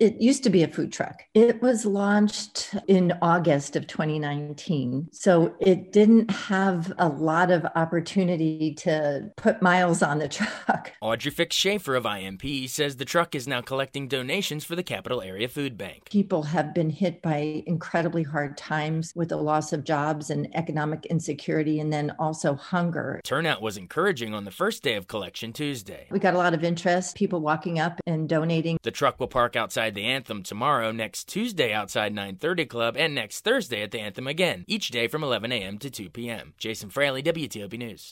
It used to be a food truck. It was launched in August of 2019. So it didn't have a lot of opportunity to put miles on the truck. Audrey Fix-Schaefer of IMP says the truck is now collecting donations for the Capital Area Food Bank. People have been hit by incredibly hard times with the loss of jobs and economic insecurity, and then also hunger. Turnout was encouraging on the first day of collection Tuesday. We got a lot of interest, people walking up and donating. The truck will park outside the Anthem tomorrow, next Tuesday outside 930 Club, and next Thursday at the Anthem again, each day from 11 a.m. to 2 p.m. Jason Fraley, WTOP News.